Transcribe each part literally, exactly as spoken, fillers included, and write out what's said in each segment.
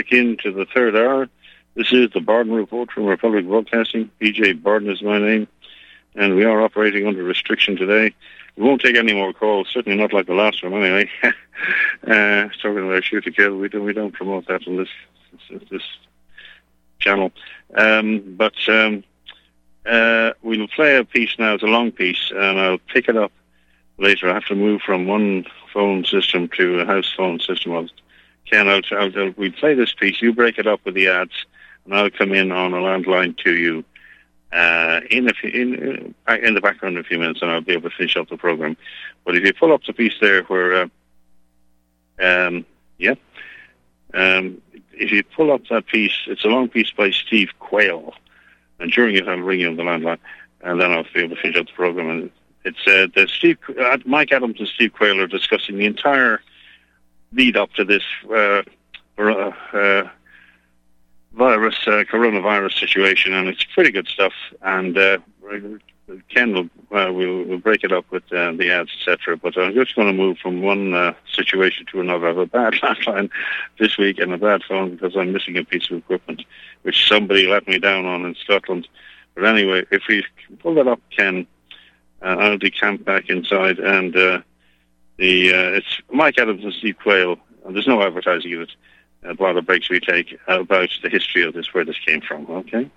back into the third hour. This is the Barden Report from Republic Broadcasting. P J Barden is my name, and we are operating under restriction today. We won't take any more calls, certainly not like the last one anyway. uh, talking about Shoot to Kill, we don't, we don't promote that on this, this, this channel. Um, but um, uh, we'll play a piece now. It's a long piece, and I'll pick it up later. I have to move from one phone system to a house phone system. I'll, Ken, I'll, I'll, I'll, we'll play this piece. You break it up with the ads, and I'll come in on a landline to you uh, in, a few, in, in the background in a few minutes, and I'll be able to finish up the program. But if you pull up the piece there where, uh, um, yeah, um, if you pull up that piece, it's a long piece by Steve Quayle, and during it I'll ring you on the landline, and then I'll be able to finish up the program. And it's uh, the Steve, uh, Mike Adams and Steve Quayle are discussing the entire lead up to this uh, uh, virus, uh, coronavirus situation, and it's pretty good stuff. And uh, Ken will uh, we'll, we'll break it up with uh, the ads, et cetera. But I'm just going to move from one uh, situation to another. I have a bad landline this week and a bad phone because I'm missing a piece of equipment, which somebody let me down on in Scotland. But anyway, if we pull that up, Ken, uh, I'll decamp back inside, and uh, the uh, it's Mike Adams and Steve Quayle, and there's no advertising in it. Uh, while the breaks we take about the history of this, where this came from. Okay.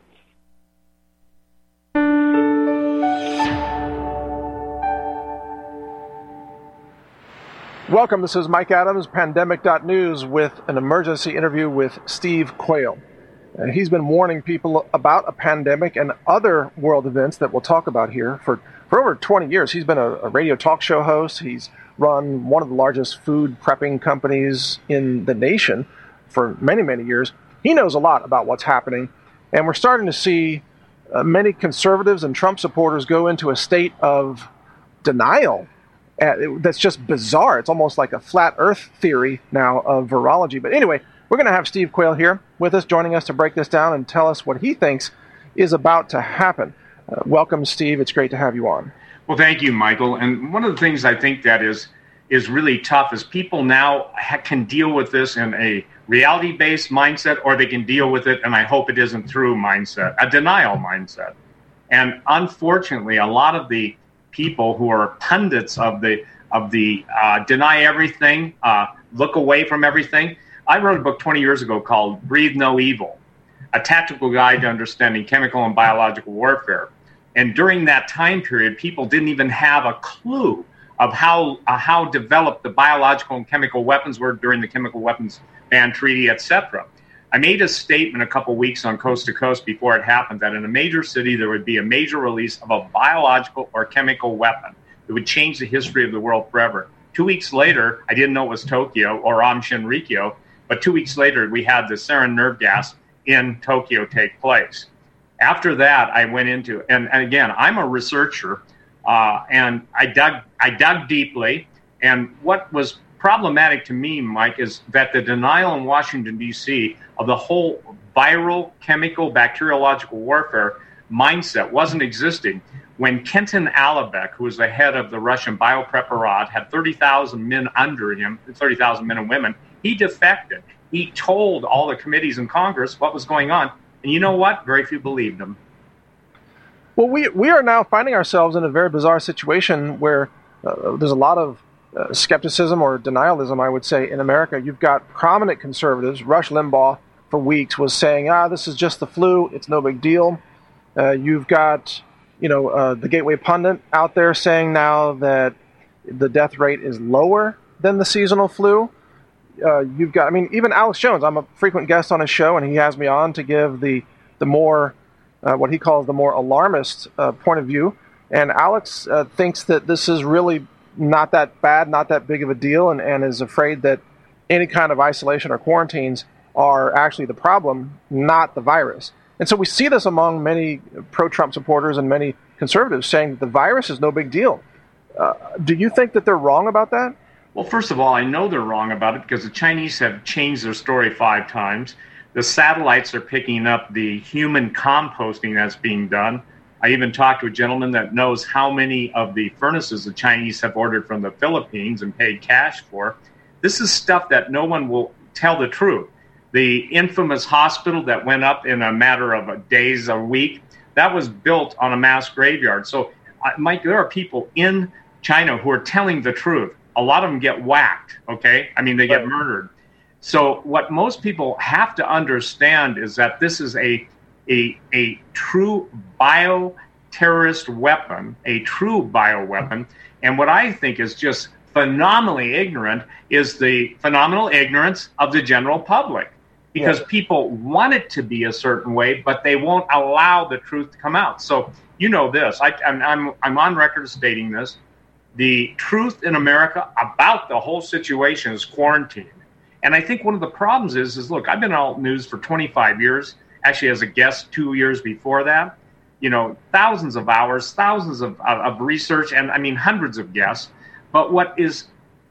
Welcome. This is Mike Adams, Pandemic dot news, with an emergency interview with Steve Quayle. Uh, he's been warning people about a pandemic and other world events that we'll talk about here for, for over twenty years. He's been a, a radio talk show host. He's run one of the largest food prepping companies in the nation for many, many years. He knows a lot about what's happening, and we're starting to see uh, many conservatives and Trump supporters go into a state of denial. Uh, it, that's just bizarre. It's almost like a flat earth theory now of virology. But anyway, we're going to have Steve Quayle here with us, joining us to break this down and tell us what he thinks is about to happen. Uh, welcome, Steve. It's great to have you on. Well, thank you, Michael. And one of the things I think that is is really tough is people now ha- can deal with this in a reality-based mindset, or they can deal with it, and I hope it isn't through mindset, a denial mindset. And unfortunately, a lot of the people who are pundits of the of the uh, deny everything, uh, look away from everything. I wrote a book twenty years ago called Breathe No Evil, a tactical guide to understanding chemical and biological warfare. And during that time period, people didn't even have a clue of how uh, how developed the biological and chemical weapons were during the chemical weapons ban treaty, et cetera. I made a statement a couple weeks on Coast to Coast before it happened that in a major city there would be a major release of a biological or chemical weapon that would change the history of the world forever. Two weeks later, I didn't know it was Tokyo or Aum Shinrikyo, but two weeks later we had the sarin nerve gas in Tokyo take place. After that, I went into, and, and again, I'm a researcher, uh, and I dug, I dug deeply, and what was problematic to me, Mike, is that the denial in Washington, D C of the whole viral, chemical, bacteriological warfare mindset wasn't existing. When Kenton Alibek, who was the head of the Russian biopreparat, had thirty thousand men under him, thirty thousand men and women, he defected. He told all the committees in Congress what was going on. And you know what? Very few believed him. Well, we, we are now finding ourselves in a very bizarre situation where uh, there's a lot of Uh, skepticism or denialism, I would say, in America. You've got prominent conservatives. Rush Limbaugh, for weeks, was saying, ah, this is just the flu. It's no big deal. Uh, you've got, you know, uh, the Gateway Pundit out there saying now that the death rate is lower than the seasonal flu. Uh, you've got, I mean, even Alex Jones. I'm a frequent guest on his show, and he has me on to give the, the more, uh, what he calls the more alarmist uh, point of view. And Alex uh, thinks that this is really not that bad, not that big of a deal, and, and is afraid that any kind of isolation or quarantines are actually the problem, not the virus. And so we see this among many pro-Trump supporters and many conservatives saying that the virus is no big deal. Uh, do you think that they're wrong about that? Well, first of all, I know they're wrong about it because the Chinese have changed their story five times. The satellites are picking up the human composting that's being done. I even talked to a gentleman that knows how many of the furnaces the Chinese have ordered from the Philippines and paid cash for. This is stuff that no one will tell the truth. The infamous hospital that went up in a matter of days, a week, that was built on a mass graveyard. So, uh, Mike, there are people in China who are telling the truth. A lot of them get whacked, okay? I mean, they get right. murdered. So what most people have to understand is that this is a a, a true bioterrorist weapon, a true bioweapon. And what I think is just phenomenally ignorant is the phenomenal ignorance of the general public. Because yeah. people want it to be a certain way, but they won't allow the truth to come out. So you know this. I, I'm, I'm, I'm on record stating this. The truth in America about the whole situation is quarantine. And I think one of the problems is, is look, I've been on alt news for twenty-five years, actually as a guest two years before that. You know, thousands of hours, thousands of, of, of research, and I mean hundreds of guests. But what is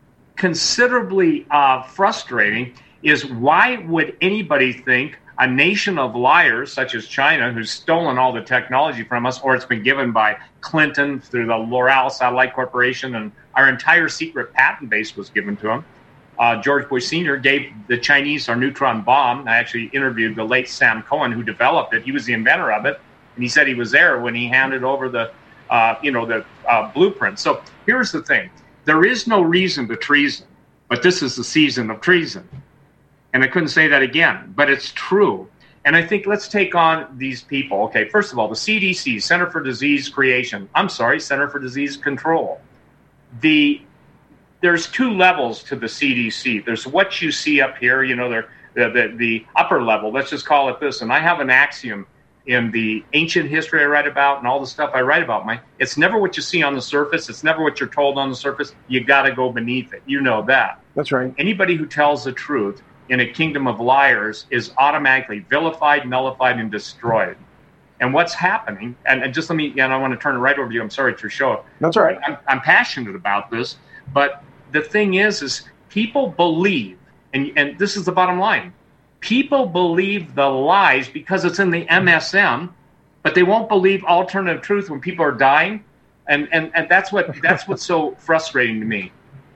considerably uh, frustrating is why would anybody think a nation of liars such as China, who's stolen all the technology from us, or it's been given by Clinton through the L'Oreal Satellite Corporation, and our entire secret patent base was given to him. Uh, George Bush Senior gave the Chinese our neutron bomb. I actually interviewed the late Sam Cohen, who developed it. He was the inventor of it, and he said he was there when he handed over the, uh, you know, the uh, blueprint. So here's the thing: there is no reason to treason, but this is the season of treason. And I couldn't say that again, but it's true. And I think let's take on these people. Okay, first of all, the C D C, Center for Disease Creation. I'm sorry, Center for Disease Control. The There's two levels to the C D C. There's what you see up here, you know, the, the, the upper level. Let's just call it this. And I have an axiom in the ancient history I write about and all the stuff I write about. My, it's never what you see on the surface. It's never what you're told on the surface. You got to go beneath it. You know that. That's right. Anybody who tells the truth in a kingdom of liars is automatically vilified, nullified, and destroyed. And what's happening, and, and just let me, and I want to turn it right over to you. I'm sorry to show it. That's all right. I'm, I'm passionate about this, but the thing is, is people believe, and, and this is the bottom line, people believe the lies because it's in the M S M, but they won't believe alternative truth when people are dying. And, and, and that's what that's what's so frustrating to me.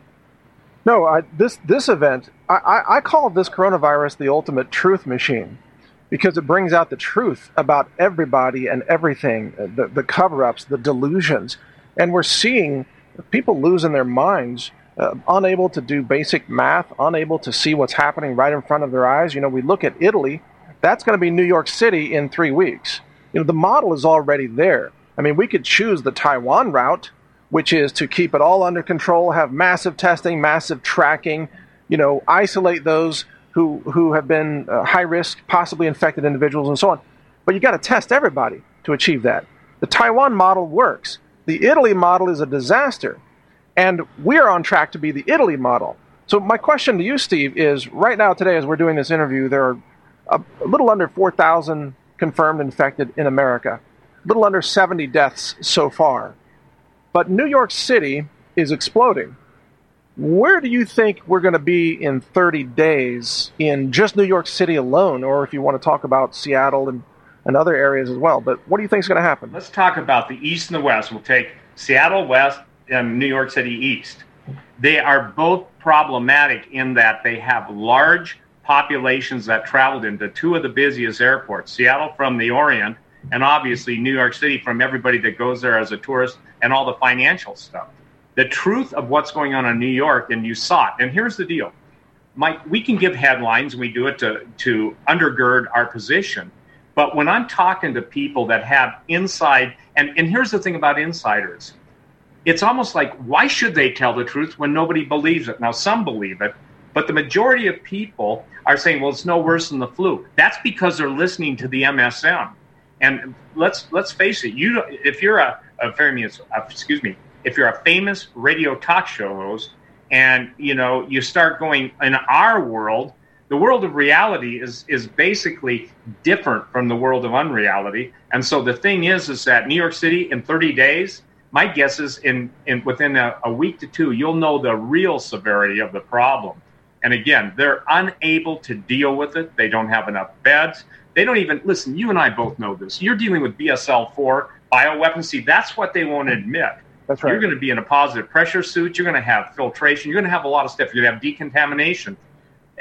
No, I, this this event, I, I call this coronavirus the ultimate truth machine because it brings out the truth about everybody and everything, the, the cover-ups, the delusions. And we're seeing people losing their minds, uh, unable to do basic math, unable to see what's happening right in front of their eyes. You know, we look at Italy, that's going to be New York City in three weeks. You know, the model is already there. I mean, we could choose the Taiwan route, which is to keep it all under control, have massive testing, massive tracking, you know, isolate those who who have been uh, high risk, possibly infected individuals and so on. But you got to test everybody to achieve that. The Taiwan model works. The Italy model is a disaster. And we are on track to be the Italy model. So my question to you, Steve, is right now today as we're doing this interview, there are a, a little under four thousand confirmed infected in America, a little under seventy deaths so far. But New York City is exploding. Where do you think we're going to be in thirty days in just New York City alone, or if you want to talk about Seattle and, and other areas as well? But what do you think is going to happen? Let's talk about the East and the West. We'll take Seattle West and New York City East. They are both problematic in that they have large populations that traveled into two of the busiest airports, Seattle from the Orient, and obviously New York City from everybody that goes there as a tourist and all the financial stuff. The truth of what's going on in New York, and you saw it, and here's the deal. Mike, we can give headlines, and we do it to, to undergird our position, but when I'm talking to people that have inside, and, and here's the thing about insiders, it's almost like, why should they tell the truth when nobody believes it? Now, some believe it, but the majority of people are saying, well, it's no worse than the flu. That's because they're listening to the M S M. And let's let's face it. You, if you're a, a very, excuse me, if you're a famous radio talk show host, and you know you start going in our world, the world of reality is is basically different from the world of unreality. And so the thing is, is that New York City in thirty days, my guess is in in within a, a week to two, you'll know the real severity of the problem. And again, they're unable to deal with it. They don't have enough beds. They don't even, listen, you and I both know this. You're dealing with B S L four, bioweapons. See, that's what they won't admit. That's right. You're going to be in a positive pressure suit. You're going to have filtration. You're going to have a lot of stuff. You're going to have decontamination.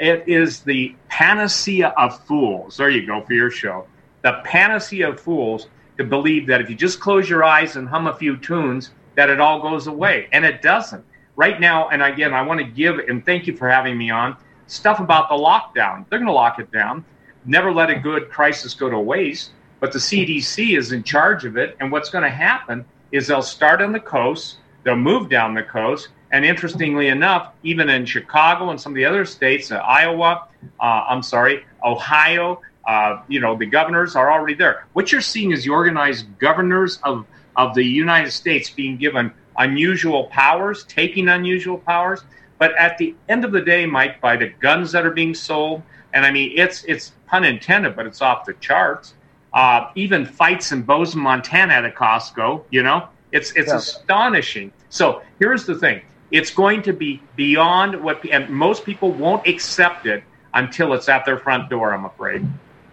it is the panacea of fools. There you go for your show. The panacea of fools to believe that if you just close your eyes and hum a few tunes, that it all goes away. And it doesn't. Right now, and again, I want to give, and thank you for having me on, stuff about the lockdown. They're going to lock it down. Never let a good crisis go to waste. But the C D C is in charge of it. And what's going to happen is they'll start on the coast, they'll move down the coast, and interestingly enough, even in Chicago and some of the other states, uh, Iowa, uh, I'm sorry, Ohio, uh, you know, the governors are already there. What you're seeing is the organized governors of, of the United States being given unusual powers, taking unusual powers. But at the end of the day, Mike, by the guns that are being sold, and I mean, it's it's pun intended, but it's off the charts. Uh, even fights in Bozeman, Montana at a Costco, you know, it's it's yeah. astonishing. So here's the thing. It's going to be beyond what, and most people won't accept it until it's at their front door, I'm afraid.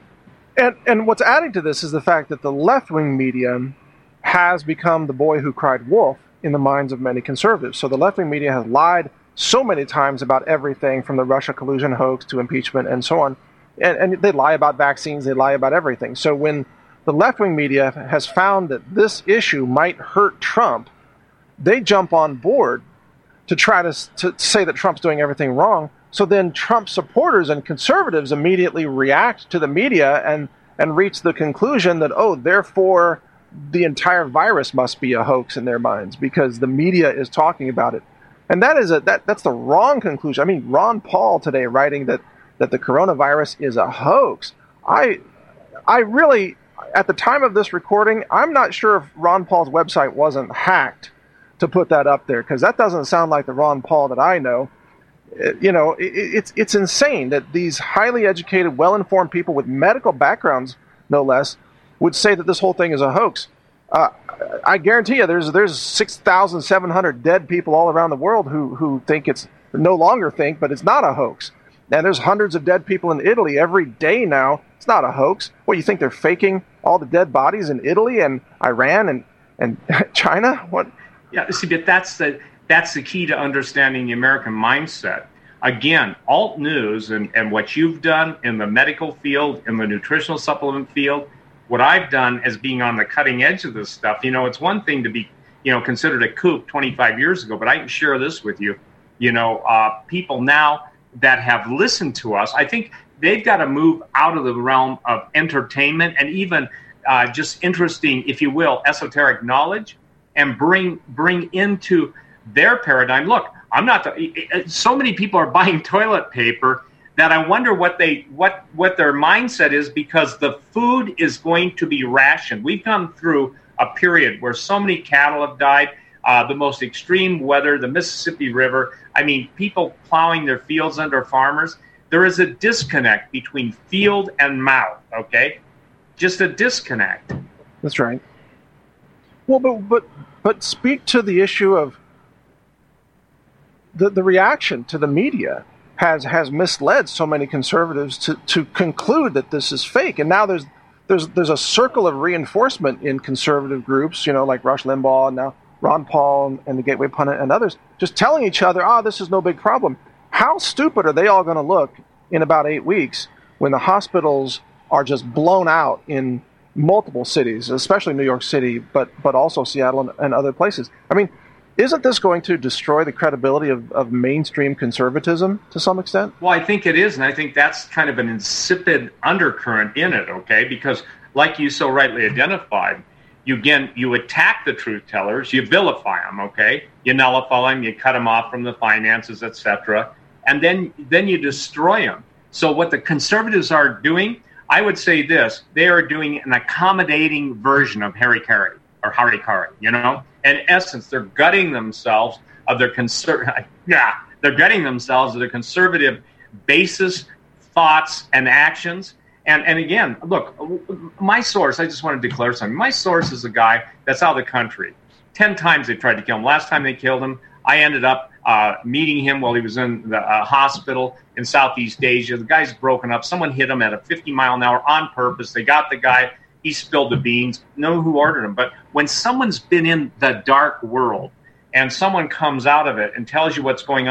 And and what's adding to this is the fact that the left-wing media has become the boy who cried wolf in the minds of many conservatives. So the left-wing media has lied so many times about everything from the Russia collusion hoax to impeachment and so on. And, and they lie about vaccines, they lie about everything. So when the left-wing media has found that this issue might hurt Trump, they jump on board to try to, to say that Trump's doing everything wrong. So then Trump supporters and conservatives immediately react to the media and, and reach the conclusion that, oh, therefore the entire virus must be a hoax in their minds because the media is talking about it. And that is a that that's the wrong conclusion. I mean, Ron Paul today writing that, that the coronavirus is a hoax. I I really, at the time of this recording, I'm not sure if Ron Paul's website wasn't hacked to put that up there, because that doesn't sound like the Ron Paul that I know. It, you know, it, it's it's insane that these highly educated, well-informed people with medical backgrounds, no less, would say that this whole thing is a hoax. Uh, I guarantee you, there's there's six thousand seven hundred dead people all around the world who who think it's no longer think, but it's not a hoax. And there's hundreds of dead people in Italy every day now. It's not a hoax. What, you think they're faking all the dead bodies in Italy and Iran and and China? What? Yeah, see, but that's the that's the key to understanding the American mindset. Again, alt news and, and what you've done in the medical field, in the nutritional supplement field, what I've done as being on the cutting edge of this stuff, you know, it's one thing to be, you know, considered a kook twenty-five years ago, but I can share this with you. You know, uh, people now that have listened to us, I think they've got to move out of the realm of entertainment and even uh, just interesting, if you will, esoteric knowledge, and bring bring into their paradigm. Look, I'm not the, so many people are buying toilet paper that I wonder what they what what their mindset is, because the food is going to be rationed. We've come through a period where so many cattle have died, uh, the most extreme weather, the Mississippi River. I mean, people plowing their fields under farmers. There is a disconnect between field and mouth. Okay, just a disconnect. That's right. Well, but but but speak to the issue of the the reaction to the media has has misled so many conservatives to, to conclude that this is fake. And now there's there's there's a circle of reinforcement in conservative groups, you know, like Rush Limbaugh and now Ron Paul and the Gateway Pundit and others, just telling each other, oh, this is no big problem. How stupid are they all going to look in about eight weeks when the hospitals are just blown out in multiple cities, especially New York City, but but also Seattle and, and other places? I mean, isn't this going to destroy the credibility of, of mainstream conservatism to some extent? Well, I think it is, and I think that's kind of an insipid undercurrent in it, okay? Because like you so rightly identified, you again, you attack the truth tellers, you vilify them, okay? You nullify them, you cut them off from the finances, et cetera, and then then you destroy them. So what the conservatives are doing, I would say this, they are doing an accommodating version of Harry Carey, or Harry Carey, you know? In essence, they're gutting themselves of their conser- yeah, they're gutting themselves of their conservative basis, thoughts, and actions. And and again, look, my source, I just want to declare something. My source is a guy that's out of the country. Ten times they tried to kill him. Last time they killed him, I ended up uh, meeting him while he was in the uh, hospital in Southeast Asia. The guy's broken up. Someone hit him at a fifty mile an hour on purpose. They got the guy. He spilled the beans. Know who ordered him. But when someone's been in the dark world and someone comes out of it and tells you what's going on,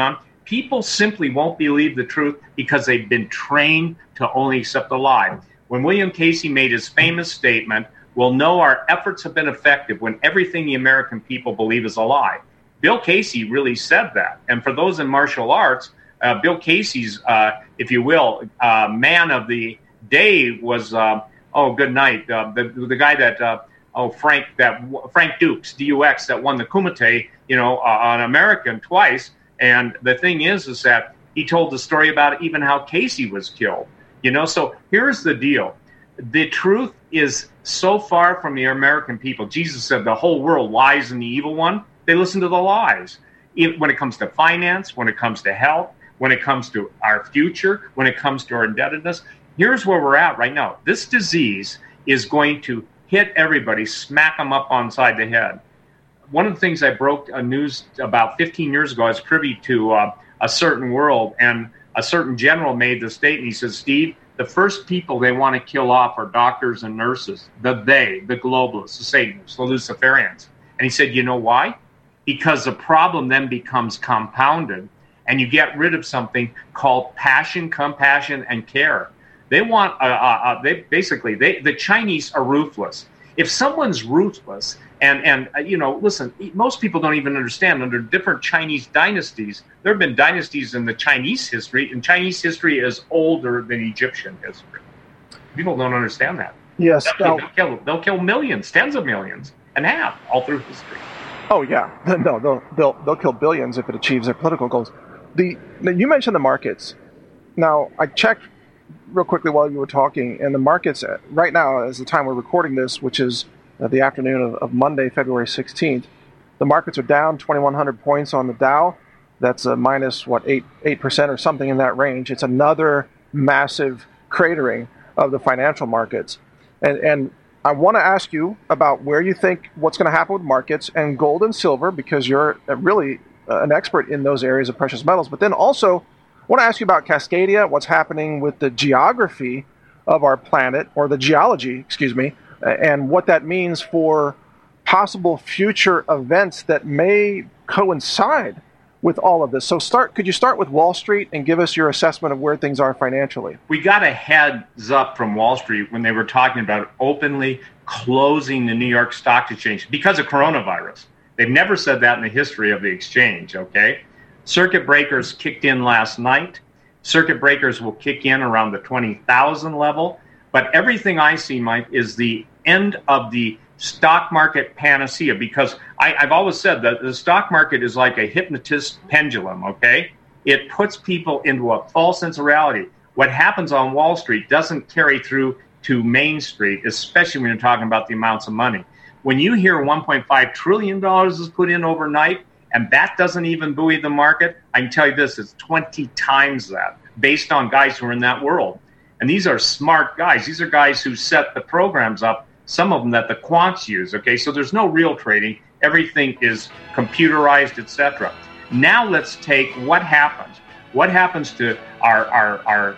People simply won't believe the truth because they've been trained to only accept a lie. When William Casey made his famous statement, we'll know our efforts have been effective when everything the American people believe is a lie. Bill Casey really said that. And for those in martial arts, uh, Bill Casey's, uh, if you will, uh, man of the day was, uh, oh, good night, uh, the, the guy that, uh, oh, Frank, that Frank Dukes, D U X, that won the Kumite, you know, uh, on American twice. And the thing is, is that he told the story about even how Casey was killed. You know, so here's the deal. The truth is so far from the American people. Jesus said the whole world lies in the evil one. They listen to the lies. It, when it comes to finance, when it comes to health, when it comes to our future, when it comes to our indebtedness, here's where we're at right now. This disease is going to hit everybody, smack them up onside the head. One of the things I broke a news about fifteen years ago, I was privy to uh, a certain world, and a certain general made the statement. He says, Steve, the first people they want to kill off are doctors and nurses, the they, the globalists, the Satanists, the Luciferians. And he said, you know why? Because the problem then becomes compounded, and you get rid of something called passion, compassion, and care. They want, uh, uh, they basically, they the Chinese are ruthless. If someone's ruthless, and, and uh, you know, listen, most people don't even understand, under different Chinese dynasties, there have been dynasties in the Chinese history, and Chinese history is older than Egyptian history. People don't understand that. Yes. They'll, now, they'll, kill, they'll kill millions, tens of millions, and half all through history. Oh, yeah. No, they'll, they'll, they'll kill billions if it achieves their political goals. The You mentioned the markets. Now, I checked real quickly while you were talking, and the markets right now, as the time we're recording this, which is uh, the afternoon of, of Monday, February sixteenth, the markets are down twenty-one hundred points on the Dow. That's a minus, what, eight, 8% or something in that range. It's another massive cratering of the financial markets. And, and I want to ask you about where you think what's going to happen with markets and gold and silver, because you're really uh, an expert in those areas of precious metals. But then also, I want to ask you about Cascadia, what's happening with the geography of our planet, or the geology, excuse me, and what that means for possible future events that may coincide with all of this. So start. Could you start with Wall Street and give us your assessment of where things are financially? We got a heads up from Wall Street when they were talking about openly closing the New York Stock Exchange because of coronavirus. They've never said that in the history of the exchange, okay? Circuit breakers kicked in last night. Circuit breakers will kick in around the twenty thousand level. But everything I see, Mike, is the end of the stock market panacea, because I, I've always said that the stock market is like a hypnotist pendulum, okay? It puts people into a false sense of reality. What happens on Wall Street doesn't carry through to Main Street, especially when you're talking about the amounts of money. When you hear one point five trillion dollars is put in overnight, and that doesn't even buoy the market, I can tell you this, it's twenty times that, based on guys who are in that world. And these are smart guys. These are guys who set the programs up, some of them that the quants use, okay? So there's no real trading. Everything is computerized, et cetera. Now let's take what happens. What happens to our... our, our...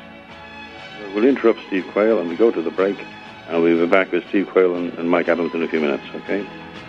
We'll interrupt Steve Quayle and we go to the break. And we'll be back with Steve Quayle and, and Mike Adams in a few minutes, okay?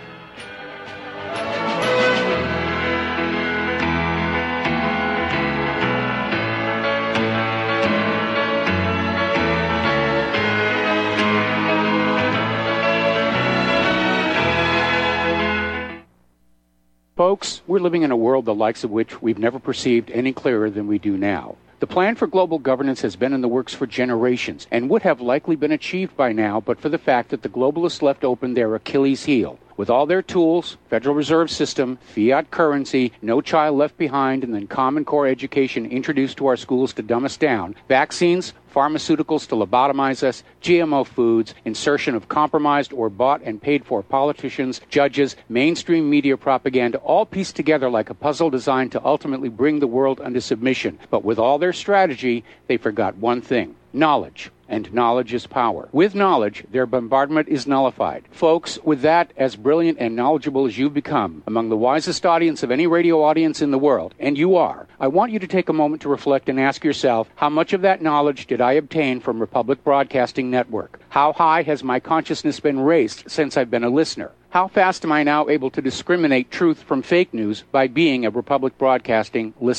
Folks, we're living in a world the likes of which we've never perceived any clearer than we do now. The plan for global governance has been in the works for generations and would have likely been achieved by now but for the fact that the globalists left open their Achilles heel. With all their tools, Federal Reserve System, fiat currency, no child left behind, and then Common Core education introduced to our schools to dumb us down, vaccines, pharmaceuticals to lobotomize us, G M O foods, insertion of compromised or bought and paid for politicians, judges, mainstream media propaganda, all pieced together like a puzzle designed to ultimately bring the world under submission. But with all their strategy, they forgot one thing: knowledge. And knowledge is power. With knowledge, their bombardment is nullified. Folks, with that, as brilliant and knowledgeable as you've become, among the wisest audience of any radio audience in the world, and you are, I want you to take a moment to reflect and ask yourself, how much of that knowledge did I obtain from Republic Broadcasting Network? How high has my consciousness been raised since I've been a listener? How fast am I now able to discriminate truth from fake news by being a Republic Broadcasting listener?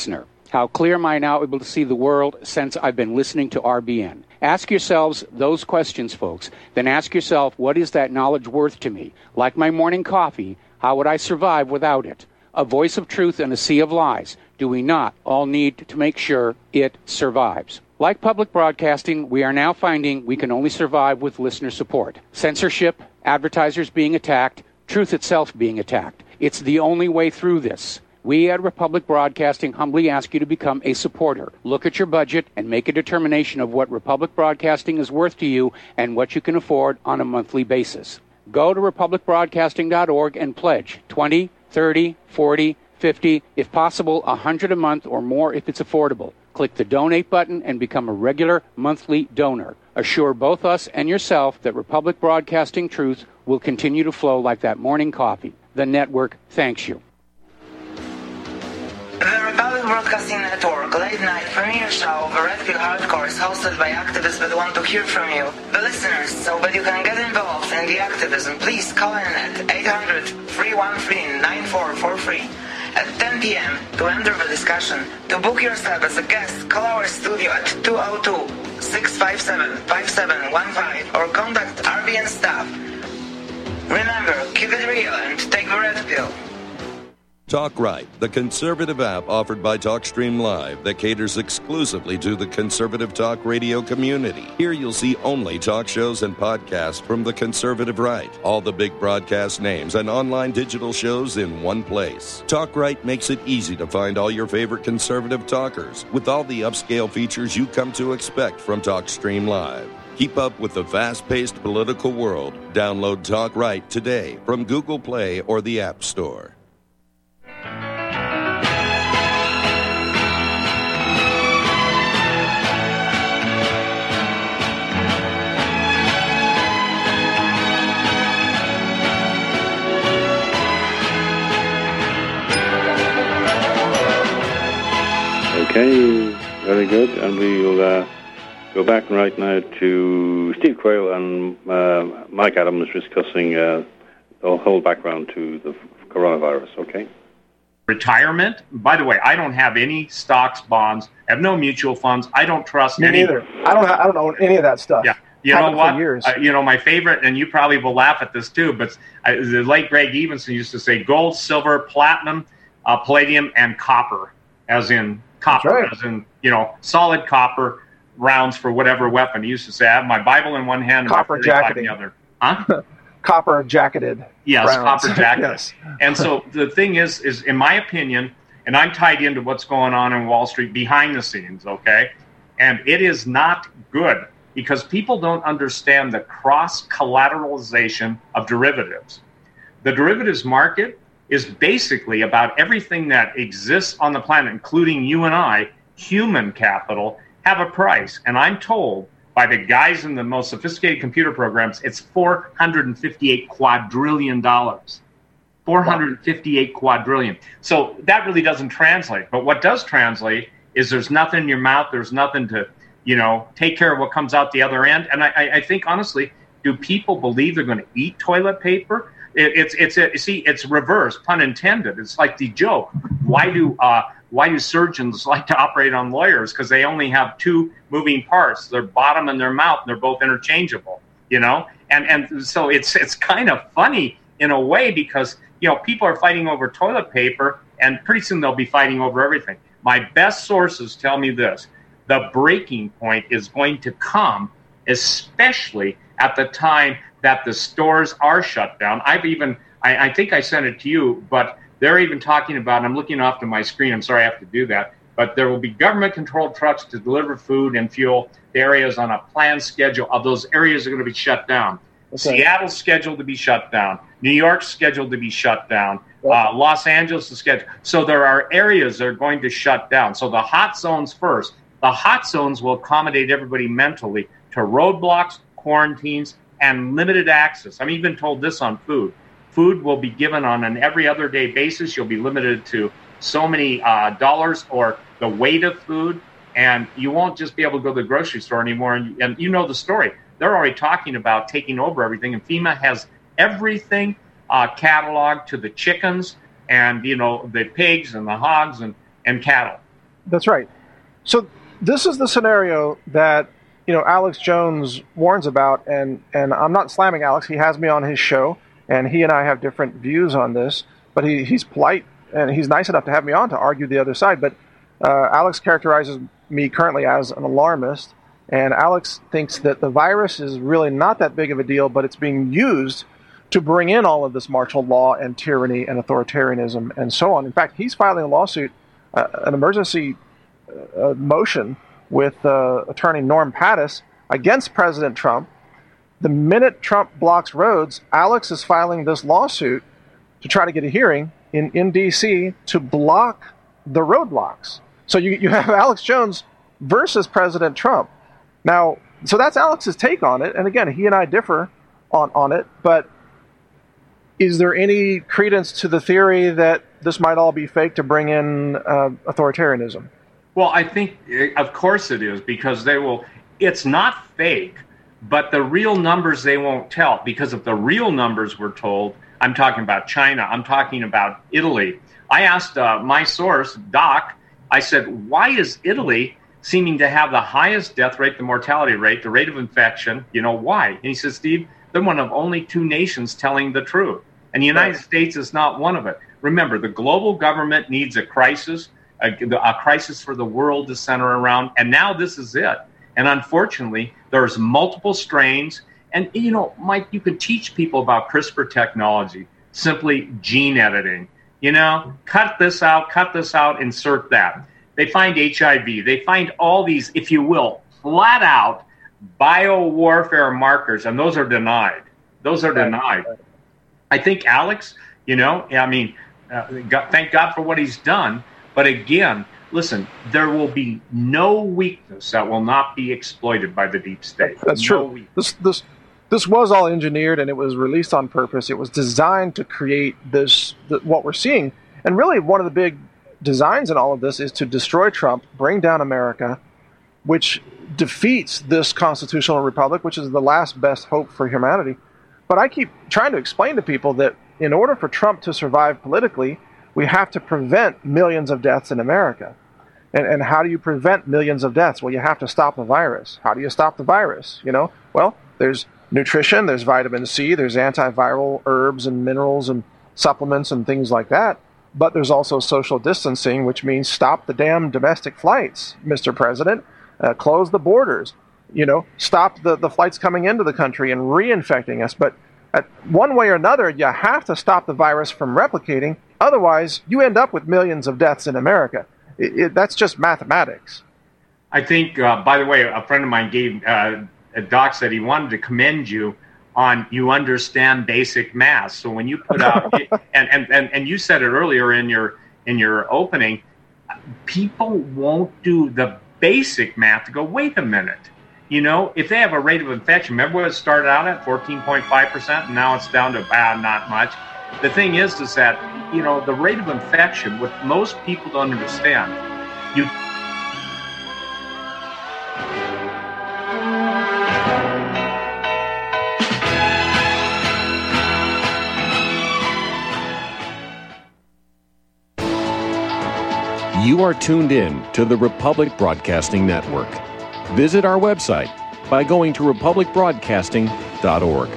How clear am I now able to see the world since I've been listening to R B N? Ask yourselves those questions, folks. Then ask yourself, what is that knowledge worth to me? Like my morning coffee, how would I survive without it? A voice of truth in a sea of lies. Do we not all need to make sure it survives? Like public broadcasting, we are now finding we can only survive with listener support. Censorship, advertisers being attacked, truth itself being attacked. It's the only way through this. We at Republic Broadcasting humbly ask you to become a supporter. Look at your budget and make a determination of what Republic Broadcasting is worth to you and what you can afford on a monthly basis. Go to republic broadcasting dot org and pledge twenty, thirty, forty, fifty, if possible, one hundred a month or more if it's affordable. Click the donate button and become a regular monthly donor. Assure both us and yourself that Republic Broadcasting truth will continue to flow like that morning coffee. The network thanks you. The Republic Broadcasting Network late night premiere show of Red Pill Hardcore is hosted by activists that want to hear from you, the listeners. So that you can get involved in the activism, please call in at eight hundred, three one three, nine four four three at ten p.m. to enter the discussion. To book yourself as a guest, call our studio at two oh two, six five seven, five seven one five or contact R B N staff. Remember, keep it real and take the Red Pill. Talk Right, the conservative app offered by TalkStream Live that caters exclusively to the conservative talk radio community. Here you'll see only talk shows and podcasts from the conservative right. All the big broadcast names and online digital shows in one place. Talk Right makes it easy to find all your favorite conservative talkers with all the upscale features you come to expect from TalkStream Live. Keep up with the fast-paced political world. Download Talk Right today from Google Play or the App Store. Okay, very good. And we'll uh, go back right now to Steve Quayle and uh, Mike Adams discussing uh, the whole background to the coronavirus, okay? Retirement. By the way, I don't have any stocks, bonds. I have no mutual funds. I don't trust Me any. neither. I don't. Ha- I don't own any of that stuff. Yeah. You Haven't know what? For years. Uh, you know, my favorite, and you probably will laugh at this too, but uh, the late Greg Evenson used to say gold, silver, platinum, uh, palladium, and copper, as in copper, right. as in, you know, solid copper rounds for whatever weapon. He used to say, I have my Bible in one hand and Copper my forty-five in jacketing. the other. Huh? Copper jacketed. Yes, rounds. copper jacketed. Yes. And so the thing is, is in my opinion, and I'm tied into what's going on in Wall Street behind the scenes, okay? And it is not good because people don't understand the cross-collateralization of derivatives. The derivatives market is basically about everything that exists on the planet, including you and I, human capital, have a price. And I'm told by the guys in the most sophisticated computer programs, it's four hundred fifty-eight quadrillion dollars. four hundred fifty-eight quadrillion. So that really doesn't translate. But what does translate is there's nothing in your mouth. There's nothing to, you know, take care of what comes out the other end. And I, I think, honestly, do people believe they're going to eat toilet paper? It, it's it's a, see, it's reverse, pun intended. It's like the joke. Why do uh, why do surgeons like to operate on lawyers? Because they only have two moving parts: their bottom and their mouth, and they're both interchangeable. You know, and and so it's it's kind of funny in a way because, you know, people are fighting over toilet paper, and pretty soon they'll be fighting over everything. My best sources tell me this: the breaking point is going to come, especially at the time that the stores are shut down. I've even, I, I think I sent it to you, but they're even talking about, and I'm looking off to my screen, I'm sorry I have to do that, but there will be government-controlled trucks to deliver food and fuel to areas on a planned schedule. Of those areas are going to be shut down. Okay. Seattle's scheduled to be shut down. New York's scheduled to be shut down. Uh, Los Angeles is scheduled. So there are areas that are going to shut down. So the hot zones first. The hot zones will accommodate everybody mentally to roadblocks, quarantines, and limited access. I'm even told this on food. Food will be given on an every other day basis. You'll be limited to so many uh, dollars or the weight of food, and you won't just be able to go to the grocery store anymore. And, and you know the story. They're already talking about taking over everything, and FEMA has everything uh, cataloged to the chickens and, you know, the pigs and the hogs and, and cattle. That's right. So this is the scenario that, you know, Alex Jones warns about, and, and I'm not slamming Alex. He has me on his show, and he and I have different views on this, but he, he's polite, and he's nice enough to have me on to argue the other side. But uh, Alex characterizes me currently as an alarmist, and Alex thinks that the virus is really not that big of a deal, but it's being used to bring in all of this martial law and tyranny and authoritarianism and so on. In fact, he's filing a lawsuit, uh, an emergency uh, motion with uh, attorney Norm Pattis against President Trump. The minute Trump blocks roads, Alex is filing this lawsuit to try to get a hearing in, in D C to block the roadblocks. So you, you have Alex Jones versus President Trump. Now, so that's Alex's take on it. And again, he and I differ on, on it, but is there any credence to the theory that this might all be fake to bring in uh, authoritarianism? Well, I think, of course it is, because they will, it's not fake, but the real numbers they won't tell, because if the real numbers were told, I'm talking about China, I'm talking about Italy. I asked uh, my source, Doc, I said, why is Italy seeming to have the highest death rate, the mortality rate, the rate of infection? You know, why? And he says, Steve, they're one of only two nations telling the truth. And the United States is not one of it. Remember, the global government needs a crisis, a, a crisis for the world to center around. And now this is it. And unfortunately, there's multiple strains. And, you know, Mike, you can teach people about CRISPR technology, simply gene editing. You know, cut this out, cut this out, insert that. They find H I V. They find all these, if you will, flat out biowarfare markers, and those are denied. Those are denied. I think Alex, you know, I mean, uh, God, thank God for what he's done. But again, listen, there will be no weakness that will not be exploited by the deep state. That's no true. Weakness. This this this was all engineered, and it was released on purpose. It was designed to create this, the, what we're seeing. And really, one of the big designs in all of this is to destroy Trump, bring down America, which defeats this constitutional republic, which is the last best hope for humanity. But I keep trying to explain to people that in order for Trump to survive politically, we have to prevent millions of deaths in America. And, and how do you prevent millions of deaths? Well, you have to stop the virus. How do you stop the virus? You know, well, there's nutrition, there's vitamin C, there's antiviral herbs and minerals and supplements and things like that. But there's also social distancing, which means stop the damn domestic flights, Mister President. Uh, close the borders. You know, stop the, the flights coming into the country and reinfecting us. But at one way or another, you have to stop the virus from replicating. Otherwise, you end up with millions of deaths in America. It, it, that's just mathematics. I think, uh, by the way, a friend of mine gave, uh, a doc said he wanted to commend you on you understand basic math. So when you put out, and, and, and, and you said it earlier in your in your opening, people won't do the basic math to go, wait a minute. You know, if they have a rate of infection, remember what it started out at, fourteen point five percent, and now it's down to ah, not much. The thing is, is that, you know, the rate of infection, what most people don't understand, you You are tuned in to the Republic Broadcasting Network. Visit our website by going to republic broadcasting dot org.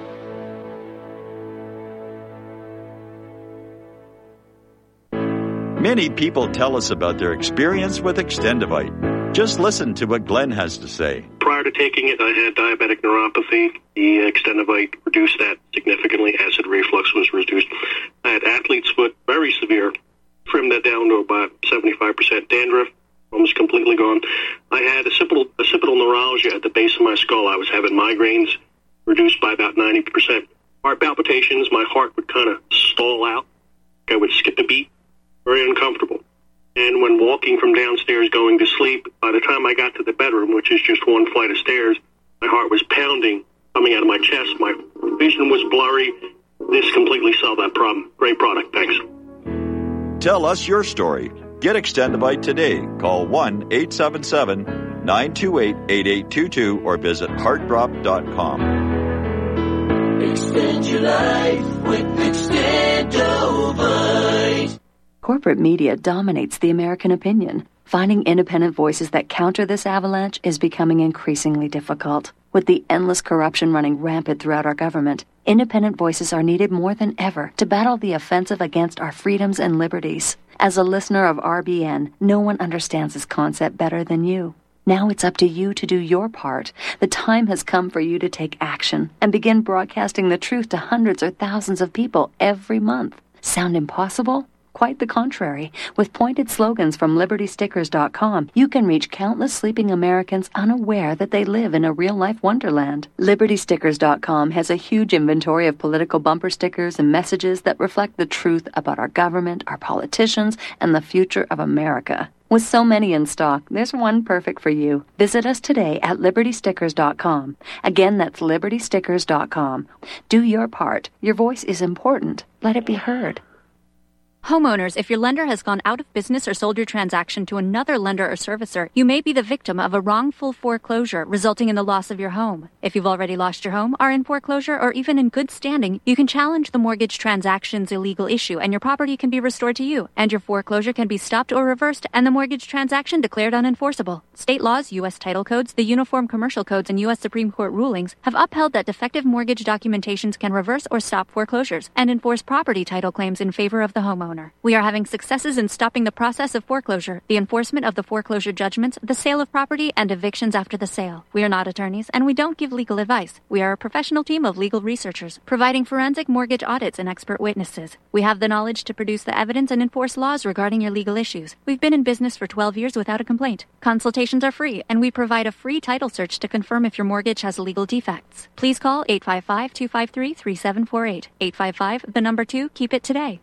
Many people tell us about their experience with Extendivite. Just listen to what Glenn has to say. Prior to taking it, I had diabetic neuropathy. The Extendivite reduced that significantly. Acid reflux was reduced. I had athlete's foot, very severe. Trimmed that down to about seventy-five percent. Dandruff, almost completely gone. I had occipital, occipital neuralgia at the base of my skull. I was having migraines, reduced by about ninety percent. Heart palpitations, my heart would kind of stall out. I would skip a beat. Very uncomfortable. And when walking from downstairs going to sleep, by the time I got to the bedroom, which is just one flight of stairs, my heart was pounding, coming out of my chest. My vision was blurry. This completely solved that problem. Great product. Thanks. Tell us your story. Get Extendivite today. Call one eight seven seven, nine two eight, eight eight two two or visit heart drop dot com. Extend your life with Extendovite. Corporate media dominates the American opinion. Finding independent voices that counter this avalanche is becoming increasingly difficult. With the endless corruption running rampant throughout our government, independent voices are needed more than ever to battle the offensive against our freedoms and liberties. As a listener of R B N, no one understands this concept better than you. Now it's up to you to do your part. The time has come for you to take action and begin broadcasting the truth to hundreds or thousands of people every month. Sound impossible? Quite the contrary. With pointed slogans from Liberty Stickers dot com, you can reach countless sleeping Americans unaware that they live in a real-life wonderland. Liberty Stickers dot com has a huge inventory of political bumper stickers and messages that reflect the truth about our government, our politicians, and the future of America. With so many in stock, there's one perfect for you. Visit us today at Liberty Stickers dot com. Again, that's Liberty Stickers dot com. Do your part. Your voice is important. Let it be heard. Homeowners, if your lender has gone out of business or sold your transaction to another lender or servicer, you may be the victim of a wrongful foreclosure, resulting in the loss of your home. If you've already lost your home, are in foreclosure, or even in good standing, you can challenge the mortgage transaction's illegal issue, and your property can be restored to you, and your foreclosure can be stopped or reversed, and the mortgage transaction declared unenforceable. State laws, U S title codes, the Uniform Commercial Codes, and U S Supreme Court rulings have upheld that defective mortgage documentations can reverse or stop foreclosures and enforce property title claims in favor of the homeowner. We are having successes in stopping the process of foreclosure, the enforcement of the foreclosure judgments, the sale of property, and evictions after the sale. We are not attorneys, and we don't give legal advice. We are a professional team of legal researchers, providing forensic mortgage audits and expert witnesses. We have the knowledge to produce the evidence and enforce laws regarding your legal issues. We've been in business for twelve years without a complaint. Consultations are free, and we provide a free title search to confirm if your mortgage has legal defects. Please call eight five five, two five three, three seven four eight. eight five five, the number two, keep it today.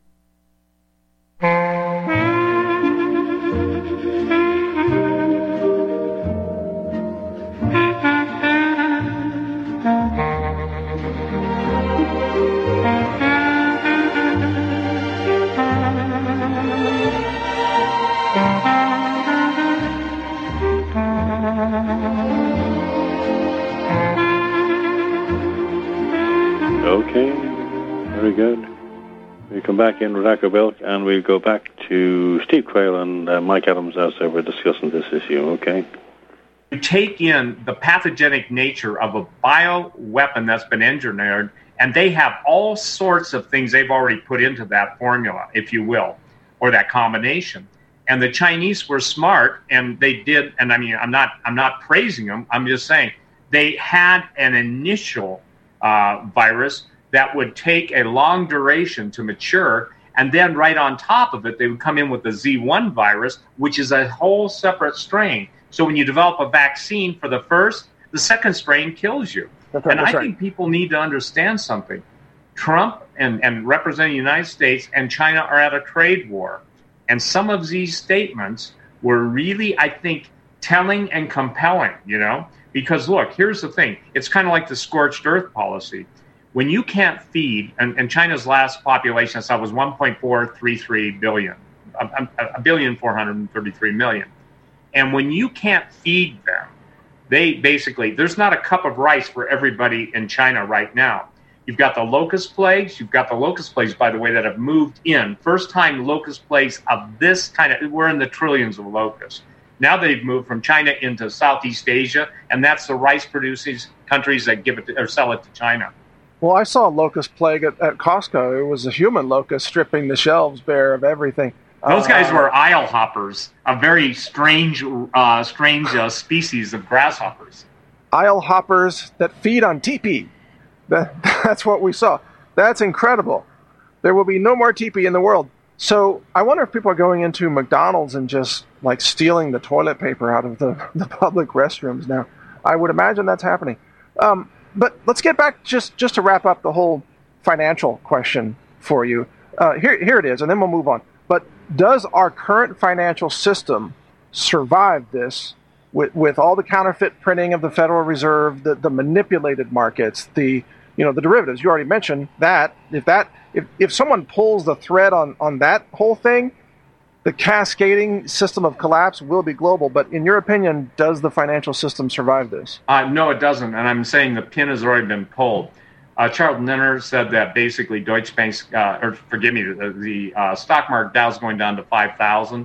Okay, very good. We come back in with Echo Bilk, and we'll go back to Steve Quayle and uh, Mike Adams as uh, we're discussing this issue, okay? You take in the pathogenic nature of a bioweapon that's been engineered, and they have all sorts of things they've already put into that formula, if you will, or that combination. And the Chinese were smart, and they did, and I mean, I'm not, I'm not praising them, I'm just saying, they had an initial uh, virus that would take a long duration to mature, and then right on top of it, they would come in with the Z one virus, which is a whole separate strain. So when you develop a vaccine for the first, the second strain kills you. That's right, and I right. think people need to understand something. Trump and, and representing the United States and China are at a trade war. And some of these statements were really, I think, telling and compelling, you know? Because look, here's the thing. It's kind of like the scorched earth policy. When you can't feed, and, and China's last population I saw was one point four three three billion, a, a, a billion four hundred thirty-three million. And when you can't feed them, they basically, there's not a cup of rice for everybody in China right now. You've got the locust plagues. You've got the locust plagues, by the way, that have moved in. First time locust plagues of this kind of, we're in the trillions of locusts. Now they've moved from China into Southeast Asia, and that's the rice-producing countries that give it to, or sell it to China. Well, I saw a locust plague at, at Costco. It was a human locust stripping the shelves bare of everything. Those guys uh, were aisle hoppers, a very strange, uh, strange uh, species of grasshoppers. Aisle hoppers that feed on teepee. That, that's what we saw. That's incredible. There will be no more teepee in the world. So I wonder if people are going into McDonald's and just like stealing the toilet paper out of the, the public restrooms now. I would imagine that's happening. Um, but let's get back just, just to wrap up the whole financial question for you. Uh, here, here it is, and then we'll move on. But does our current financial system survive this with, with all the counterfeit printing of the Federal Reserve, the, the manipulated markets, the you know the derivatives? You already mentioned that. If that if, if someone pulls the thread on, on that whole thing, the cascading system of collapse will be global. But in your opinion, does the financial system survive this? Uh, no, it doesn't. And I'm saying the pin has already been pulled. Uh, Charles Nenner said that basically Deutsche Bank's, uh, or forgive me, the, the uh, stock market Dow's going down to five thousand.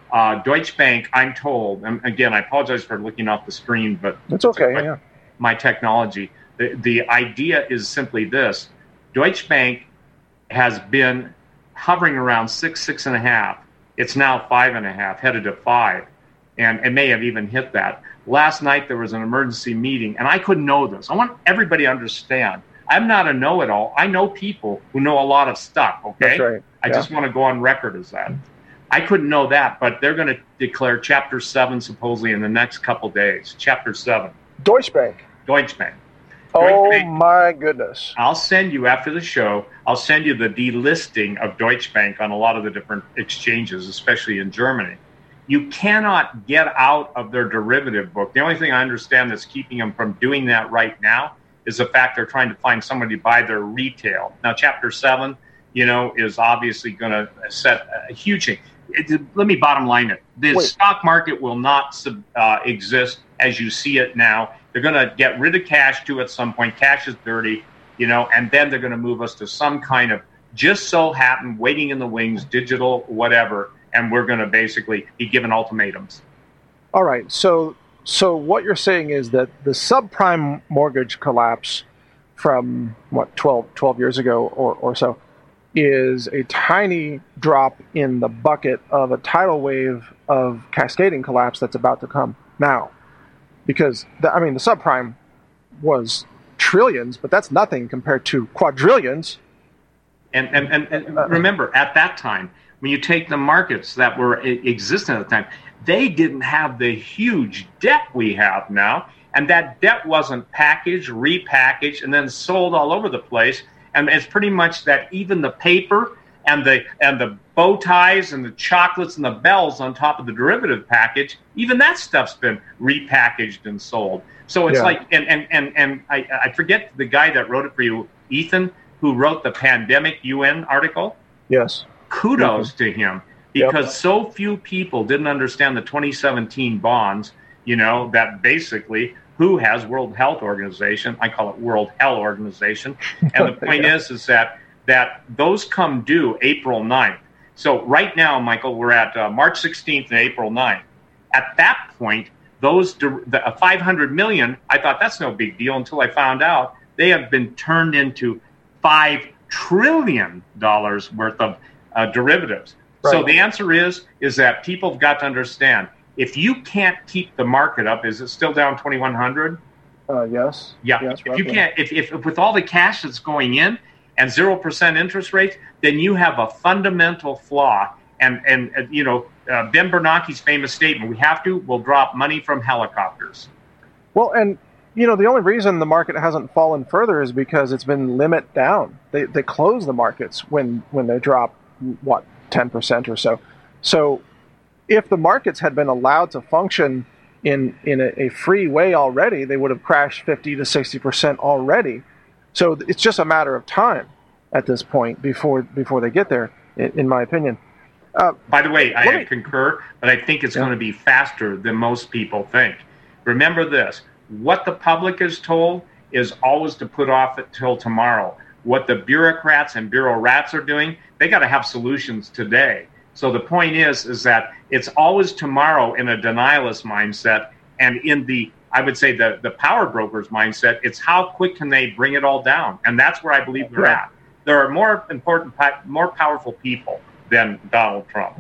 Uh, Deutsche Bank, I'm told, and again, I apologize for looking off the screen, but it's okay. My, yeah. my technology. The, the idea is simply this. Deutsche Bank has been hovering around six, six and a half. It's now five and a half, headed to five, and it may have even hit that. Last night there was an emergency meeting, and I couldn't know this. I want everybody to understand. I'm not a know-it-all. I know people who know a lot of stuff, okay? That's right. I yeah. just want to go on record as that. I couldn't know that, but they're going to declare Chapter seven supposedly in the next couple days. Chapter seven. Deutsche Bank. Deutsche Bank. Oh, Deutsche Bank. my goodness. I'll send you, after the show, I'll send you the delisting of Deutsche Bank on a lot of the different exchanges, especially in Germany. You cannot get out of their derivative book. The only thing I understand that's keeping them from doing that right now is the fact they're trying to find somebody to buy their retail. Now, Chapter seven, you know, is obviously going to set a huge thing. It, let me bottom line it. The Wait. stock market will not uh, exist as you see it now. They're going to get rid of cash too at some point. Cash is dirty, you know, and then they're going to move us to some kind of just so happen, waiting in the wings, digital, whatever, and we're going to basically be given ultimatums. All right. So, so what you're saying is that the subprime mortgage collapse from, what, twelve, twelve years ago or, or so, is a tiny drop in the bucket of a tidal wave of cascading collapse that's about to come now. Because, the, I mean, the subprime was trillions, but that's nothing compared to quadrillions. And, and, and, and remember, at that time, when you take the markets that were existing at the time, they didn't have the huge debt we have now. And that debt wasn't packaged, repackaged, and then sold all over the place. And it's pretty much that even the paper and the and the bow ties and the chocolates and the bells on top of the derivative package, even that stuff's been repackaged and sold. So it's yeah. like, and and and, and I, I forget the guy that wrote it for you, Ethan, who wrote the pandemic U N article. Yes. Kudos mm-hmm. to him, because yep. so few people didn't understand the twenty seventeen bonds, you know, that basically... Who has World Health Organization? I call it World Hell Organization. And the point yeah. is, is that that those come due April ninth. So right now, Michael, we're at uh, March sixteenth and April ninth. At that point, those the uh, five hundred million, I thought that's no big deal until I found out they have been turned into five trillion dollars worth of uh, derivatives. Right. So the answer is is that people have got to understand. If you can't keep the market up, is it still down twenty-one hundred? Uh, yes. Yeah. Yes, if you can't, if, if with all the cash that's going in and zero percent interest rates, then you have a fundamental flaw. And and, and you know, uh, Ben Bernanke's famous statement: "We have to, we'll drop money from helicopters." Well, and you know, the only reason the market hasn't fallen further is because it's been limit down. They they close the markets when when they drop what ten percent or so. So. If the markets had been allowed to function in in a, a free way already, they would have crashed fifty to sixty percent already. So it's just a matter of time at this point before before they get there, in, in my opinion. Uh, By the way, I me, concur, but I think it's yeah. going to be faster than most people think. Remember this, what the public is told is always to put off until tomorrow. What the bureaucrats and bureau rats are doing, they got to have solutions today. So the point is, is that it's always tomorrow in a denialist mindset, and in the, I would say, the, the power brokers mindset, it's how quick can they bring it all down? And that's where I believe they're at. There are more important, more powerful people than Donald Trump.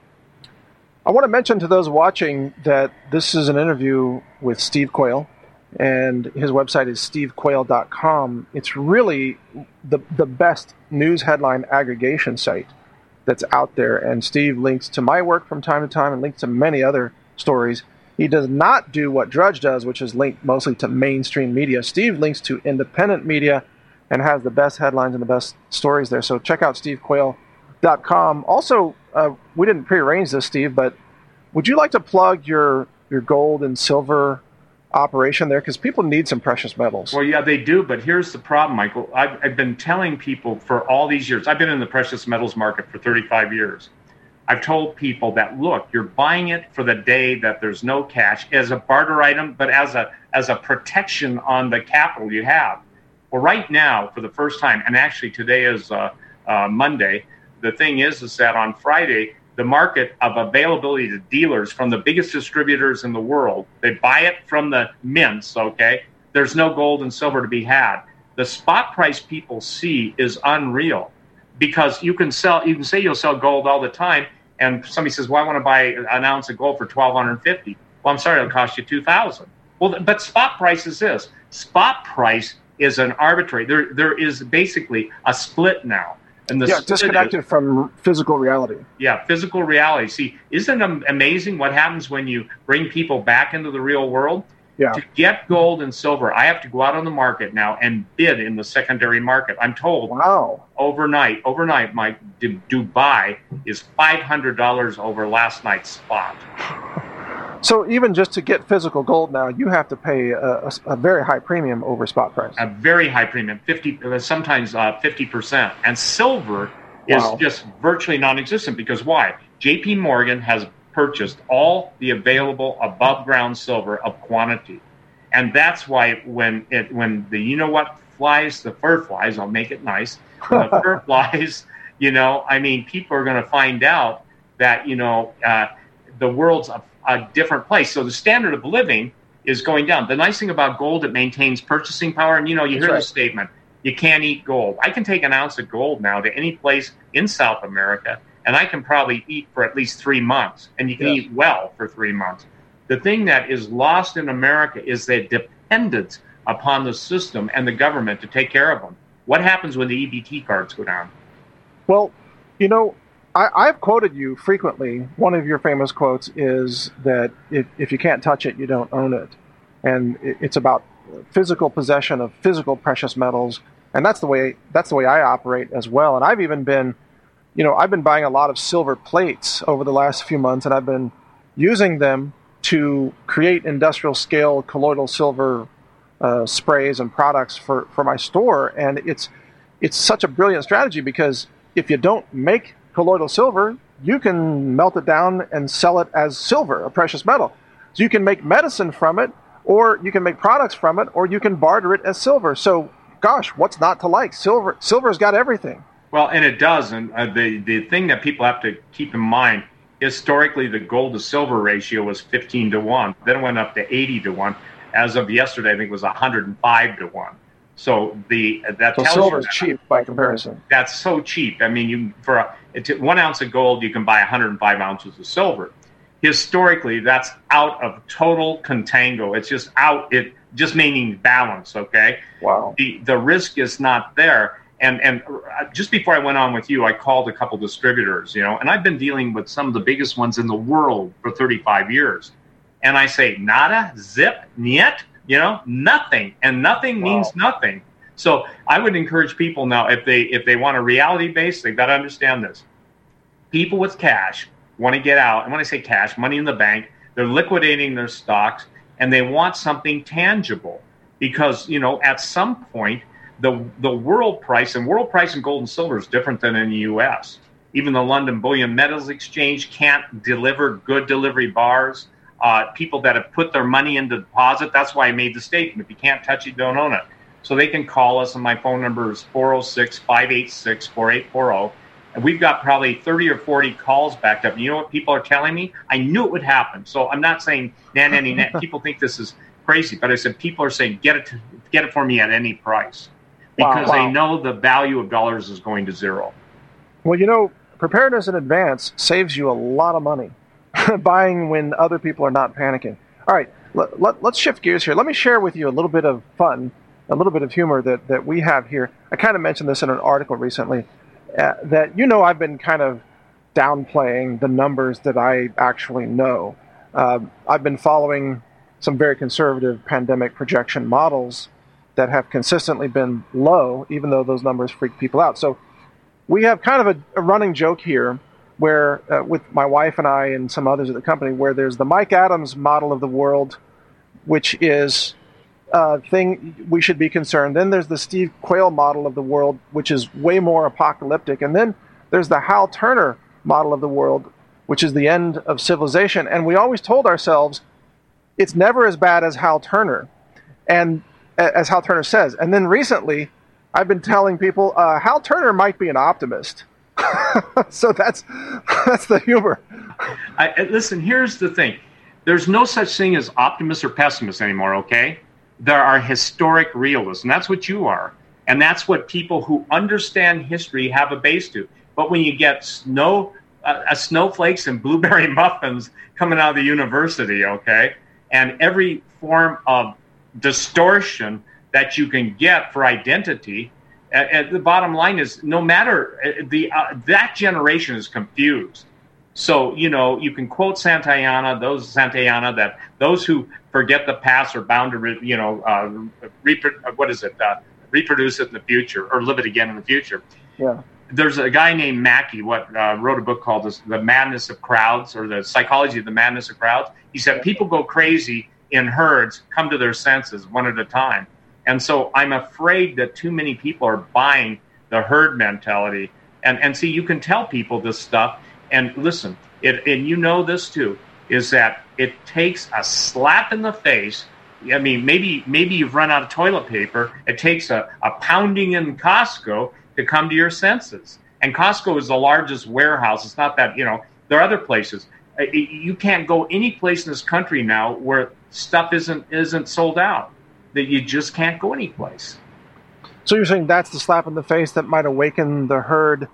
I want to mention to those watching that this is an interview with Steve Quayle, and his website is steve quayle dot com. It's really the the best news headline aggregation site that's out there, and Steve links to my work from time to time and links to many other stories. He does not do what Drudge does, which is link mostly to mainstream media. Steve links to independent media and has the best headlines and the best stories there. So check out steve quayle dot com. Also, uh, we didn't prearrange this, Steve, but would you like to plug your, your gold and silver operation there? Because people need some precious metals. Well, yeah, they do, but here's the problem, Michael. I've, I've been telling people for all these years, I've been in the precious metals market for thirty-five years. I've told people that, look, you're buying it for the day that there's no cash as a barter item, but as a as a protection on the capital you have. Well, right now, for the first time, and actually today is uh, uh, Monday, the thing is, is that on Friday, the market of availability to dealers from the biggest distributors in the world. They buy it from the mints, okay? There's no gold and silver to be had. The spot price people see is unreal because you can sell, you can say you'll sell gold all the time, and somebody says, well, I want to buy an ounce of gold for twelve fifty. Well, I'm sorry, it'll cost you two thousand. Well, but spot price is this. Spot price is an arbitrary. There, there is basically a split now. And the yeah, disconnected is, from physical reality. Yeah, physical reality. See, isn't it amazing what happens when you bring people back into the real world? Yeah. To get gold and silver, I have to go out on the market now and bid in the secondary market. I'm told wow. overnight, overnight, Mike, Dubai is five hundred dollars over last night's spot. So even just to get physical gold now, you have to pay a, a, a very high premium over spot price. A very high premium, fifty, sometimes uh, fifty percent. And silver wow. is just virtually non-existent because why? J P Morgan has purchased all the available above-ground silver of quantity. And that's why when it when the, you know what, flies, the fur flies, I'll make it nice, when the fur flies, you know, I mean, people are going to find out that, you know, uh, the world's a a different place. So the standard of living is going down. The nice thing about gold, it maintains purchasing power. And, you know, you That's hear right. the statement, you can't eat gold. I can take an ounce of gold now to any place in South America, and I can probably eat for at least three months. And you can yes. eat well for three months. The thing that is lost in America is the dependence upon the system and the government to take care of them. What happens when the E B T cards go down? Well, you know, I, I've quoted you frequently. One of your famous quotes is that if, if you can't touch it, you don't own it. And it, it's about physical possession of physical precious metals. And that's the way that's the way I operate as well. And I've even been, you know, I've been buying a lot of silver plates over the last few months, and I've been using them to create industrial scale colloidal silver uh, sprays and products for, for my store. And it's it's such a brilliant strategy because if you don't make colloidal silver, you can melt it down and sell it as silver, a precious metal. So you can make medicine from it, or you can make products from it, or you can barter it as silver. So, gosh, what's not to like? Silver, silver's got everything. Well, and it does. And uh, the, the thing that people have to keep in mind, historically, the gold to silver ratio was fifteen to one. Then it went up to eighty to one. As of yesterday, I think it was one hundred five to one. So the that so tells silver you is that, cheap by comparison. That's so cheap. I mean, you for a, it's one ounce of gold, you can buy one hundred five ounces of silver. Historically, that's out of total contango. It's just out. It just meaning balance. Okay. Wow. The the risk is not there. And and just before I went on with you, I called a couple distributors. You know, and I've been dealing with some of the biggest ones in the world for thirty-five years. And I say nada, zip, niet. You know, nothing, and nothing wow. means nothing. So I would encourage people now, if they if they want a reality base, they've got to understand this. People with cash want to get out, and when I say cash, money in the bank, they're liquidating their stocks, and they want something tangible because, you know, at some point, the the world price, and world price in gold and silver is different than in the U S. Even the London Bullion Metals Exchange can't deliver good delivery bars. Uh, people that have put their money into deposit, that's why I made the statement. If you can't touch it, don't own it. So they can call us, and my phone number is four oh six, five eight six, four eight four zero. And we've got probably thirty or forty calls backed up. And you know what people are telling me? I knew it would happen. So I'm not saying, nah, nah, nah, nah. People think this is crazy. But I said people are saying, get it to, get it for me at any price. Because wow, wow. they know the value of dollars is going to zero. Well, you know, preparedness in advance saves you a lot of money. Buying when other people are not panicking. All right, let, let, let's shift gears here. Let me share with you a little bit of fun, a little bit of humor that, that we have here. I kind of mentioned this in an article recently, uh, that, you know, I've been kind of downplaying the numbers that I actually know. Uh, I've been following some very conservative pandemic projection models that have consistently been low, even though those numbers freak people out. So we have kind of a, a running joke here where uh, with my wife and I and some others at the company, where there's the Mike Adams model of the world, which is a thing we should be concerned. Then there's the Steve Quayle model of the world, which is way more apocalyptic. And then there's the Hal Turner model of the world, which is the end of civilization. And we always told ourselves, it's never as bad as Hal Turner, and as Hal Turner says. And then recently, I've been telling people, uh, Hal Turner might be an optimist. So that's that's the humor. I, listen, here's the thing. There's no such thing as optimists or pessimists anymore, okay? There are historic realists, and that's what you are. And that's what people who understand history have a base to. But when you get snow, uh, uh, snowflakes and blueberry muffins coming out of the university, okay, and every form of distortion that you can get for identity, uh, uh, the bottom line is no matter, uh, the uh, that generation is confused. So, you know, you can quote Santayana, those Santayana, that those who forget the past are bound to, re, you know, uh, repro- what is it, uh, reproduce it in the future or live it again in the future. Yeah. There's a guy named Mackey, what uh, wrote a book called The Madness of Crowds, or The Psychology of the Madness of Crowds. He said people go crazy in herds, come to their senses one at a time. And so I'm afraid that too many people are buying the herd mentality. And, and see, you can tell people this stuff. And listen, it, and you know this too, is that it takes a slap in the face. I mean, maybe maybe you've run out of toilet paper. It takes a, a pounding in Costco to come to your senses. And Costco is the largest warehouse. It's not that, you know, there are other places. You can't go any place in this country now where stuff isn't isn't sold out. That you just can't go any place. So you're saying that's the slap in the face that might awaken the herd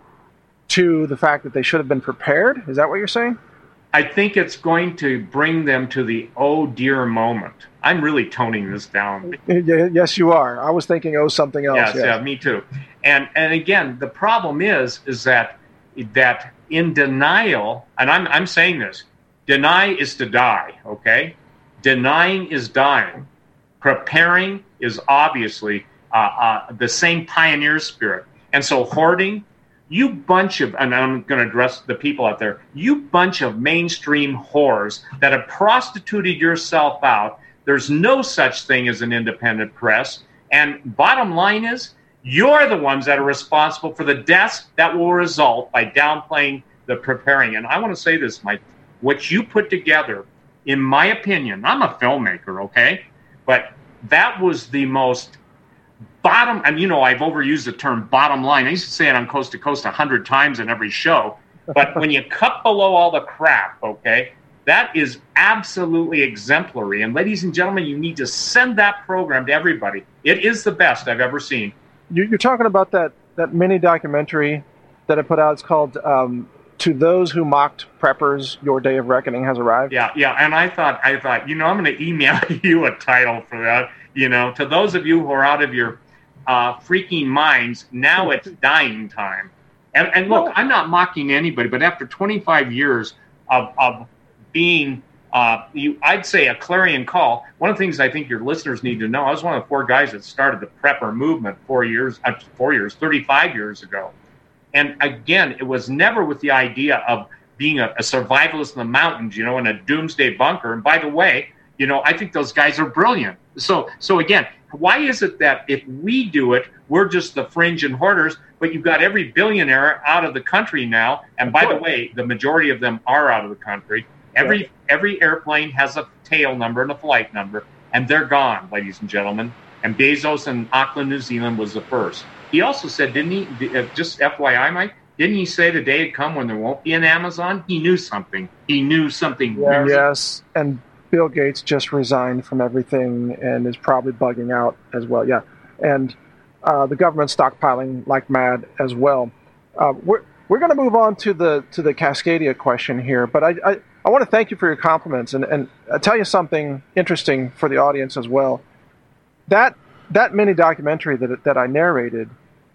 to the fact that they should have been prepared? Is that what you're saying? I think it's going to bring them to the oh dear moment. I'm really toning this down. Yes, you are. I was thinking oh something else. Yes, yes. yeah, me too. And and again, the problem is is that that in denial, and I'm I'm saying this, deny is to die, okay? Denying is dying. Preparing is obviously uh, uh, the same pioneer spirit. And so hoarding, you bunch of, and I'm going to address the people out there, you bunch of mainstream whores that have prostituted yourself out. There's no such thing as an independent press. And bottom line is, you're the ones that are responsible for the deaths that will result by downplaying the preparing. And I want to say this, Mike, what you put together, in my opinion, I'm a filmmaker, okay? But that was the most bottom, and you know, I've overused the term bottom line. I used to say it on Coast to Coast a hundred times in every show. But when you cut below all the crap, okay, that is absolutely exemplary. And ladies and gentlemen, you need to send that program to everybody. It is the best I've ever seen. You're talking about that, that mini documentary that I put out. It's called um, "To Those Who Mocked Preppers, Your Day of Reckoning Has Arrived." Yeah, yeah. And I thought, I thought, you know, I'm going to email you a title for that. You know, to those of you who are out of your uh, freaking minds, now it's dying time. And, and look, I'm not mocking anybody, but after twenty-five years of, of being, uh, you, I'd say a clarion call. One of the things I think your listeners need to know, I was one of the four guys that started the prepper movement four years, uh, four years, thirty-five years ago. And again, it was never with the idea of being a, a survivalist in the mountains, you know, in a doomsday bunker. And by the way, you know, I think those guys are brilliant. So, so again, why is it that if we do it, we're just the fringe and hoarders, but you've got every billionaire out of the country now? And by the way, the majority of them are out of the country. Every yeah. every airplane has a tail number and a flight number, and they're gone, ladies and gentlemen. And Bezos in Auckland, New Zealand was the first. He also said, didn't he, uh, just F Y I, Mike, didn't he say the day had come when there won't be an Amazon? He knew something. He knew something. Yeah, yes, and Bill Gates just resigned from everything and is probably bugging out as well. Yeah, and uh, the government's stockpiling like mad as well. Uh, we're we're going to move on to the to the Cascadia question here, but I I, I want to thank you for your compliments and and I'll tell you something interesting for the audience as well. That that mini documentary that that I narrated,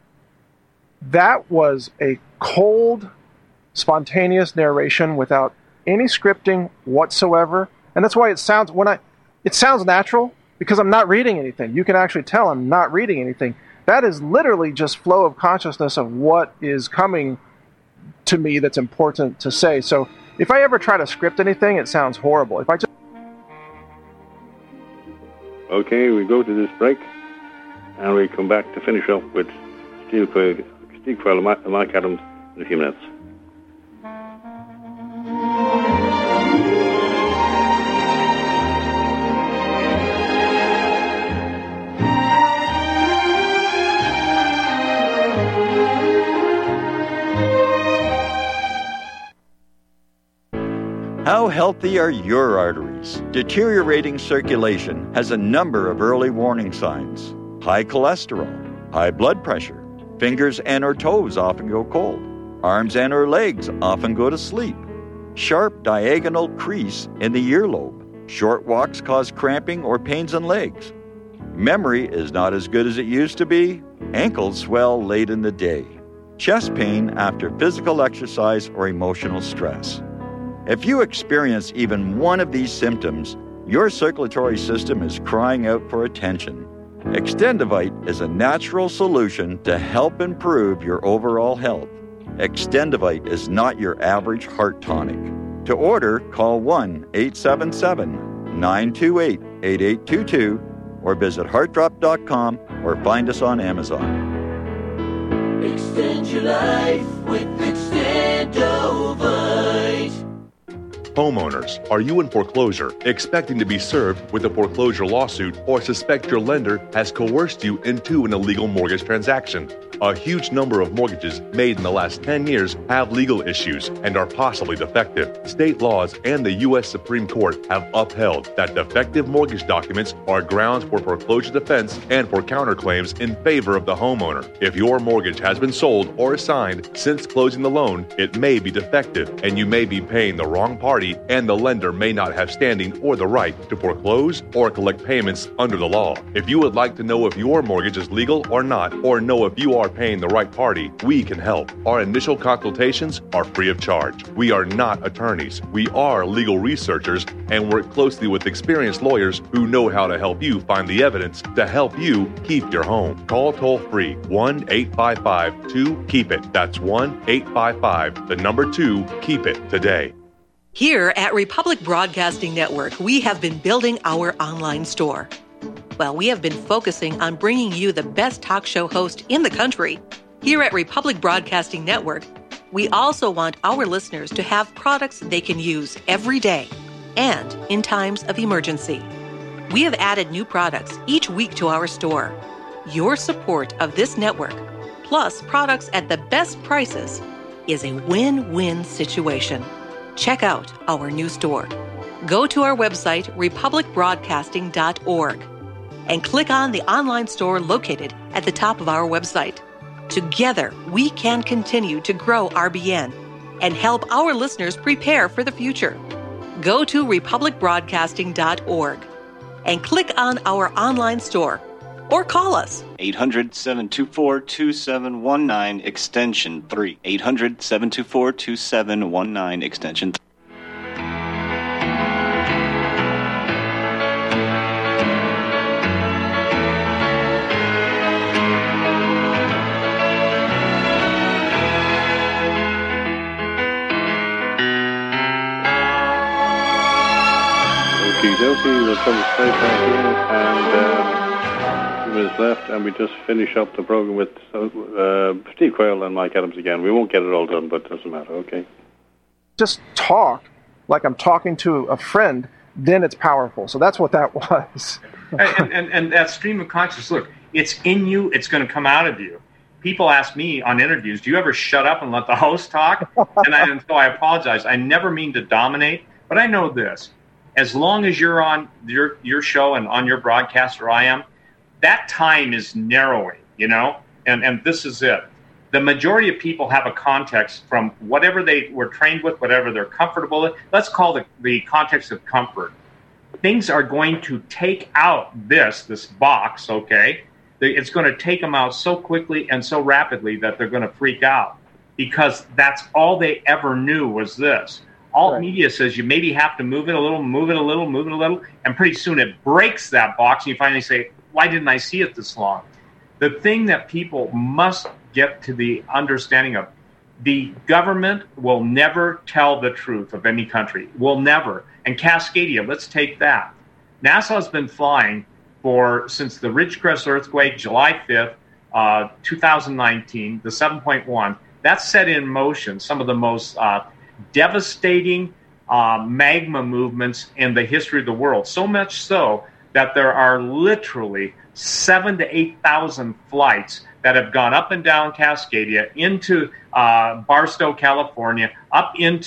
that was a cold, spontaneous narration without any scripting whatsoever. And that's why it sounds when I it sounds natural because I'm not reading anything. You can actually tell I'm not reading anything. That is literally just flow of consciousness of what is coming to me that's important to say. So if I ever try to script anything, it sounds horrible. If I just Okay, we go to this break and we come back to finish up with Steve Quayle, Steve Quayle and Mike Adams in a few minutes. How healthy are your arteries? Deteriorating circulation has a number of early warning signs. High cholesterol, high blood pressure. Fingers and or toes often go cold. Arms and or legs often go to sleep. Sharp diagonal crease in the earlobe. Short walks cause cramping or pains in legs. Memory is not as good as it used to be. Ankles swell late in the day. Chest pain after physical exercise or emotional stress. If you experience even one of these symptoms, your circulatory system is crying out for attention. Extendivite is a natural solution to help improve your overall health. Extendivite is not your average heart tonic. To order, call one eight seven seven, nine two eight, eight eight two two or visit heart drop dot com or find us on Amazon. Extend your life with Extendovite. Homeowners, are you in foreclosure, expecting to be served with a foreclosure lawsuit, or suspect your lender has coerced you into an illegal mortgage transaction? A huge number of mortgages made in the last ten years have legal issues and are possibly defective. State laws and the U S Supreme Court have upheld that defective mortgage documents are grounds for foreclosure defense and for counterclaims in favor of the homeowner. If your mortgage has been sold or assigned since closing the loan, it may be defective and you may be paying the wrong party, and the lender may not have standing or the right to foreclose or collect payments under the law. If you would like to know if your mortgage is legal or not, or know if you are paying the right party, we can help. Our initial consultations are free of charge. We are not attorneys. We are legal researchers and work closely with experienced lawyers who know how to help you find the evidence to help you keep your home. Call toll-free one eight five five two keep it. That's one eight five five, the number two, keep it today. Here at Republic Broadcasting Network, we have been building our online store. Well, we have been focusing on bringing you the best talk show host in the country. Here at Republic Broadcasting Network, we also want our listeners to have products they can use every day and in times of emergency. We have added new products each week to our store. Your support of this network, plus products at the best prices, is a win-win situation. Check out our new store. Go to our website, republic broadcasting dot org, and click on the online store located at the top of our website. Together, we can continue to grow R B N and help our listeners prepare for the future. Go to republic broadcasting dot org and click on our online store or call us. eight hundred, seven two four, two seven one nine, extension three. eight hundred, seven two four, two seven one nine, extension three. Okie dokie, we'll come straight back in and uh, minutes left, and we just finish up the program with uh, Steve Quayle and Mike Adams again. We won't get it all done, but it doesn't matter, okay? Just talk like I'm talking to a friend, then it's powerful. So that's what that was. and, and, and that stream of consciousness, look, it's in you, it's going to come out of you. People ask me on interviews, do you ever shut up and let the host talk? and, I, and so I apologize. I never mean to dominate, but I know this. As long as you're on your your show and on your broadcast, or I am, that time is narrowing, you know, and, and this is it. The majority of people have a context from whatever they were trained with, whatever they're comfortable with. Let's call the, the context of comfort. Things are going to take out this, this box, okay? It's going to take them out so quickly and so rapidly that they're going to freak out because that's all they ever knew was this. Alt right. Media says you maybe have to move it a little, move it a little, move it a little, and pretty soon it breaks that box, and you finally say, why didn't I see it this long? The thing that people must get to the understanding of, the government will never tell the truth of any country. Will never. And Cascadia, let's take that. NASA has been flying for, since the Ridgecrest earthquake, July fifth, uh, two thousand nineteen, the seven point one, that set in motion some of the most uh, devastating uh, magma movements in the history of the world. So much so that there are literally seven to eight thousand flights that have gone up and down Cascadia into uh, Barstow, California, up into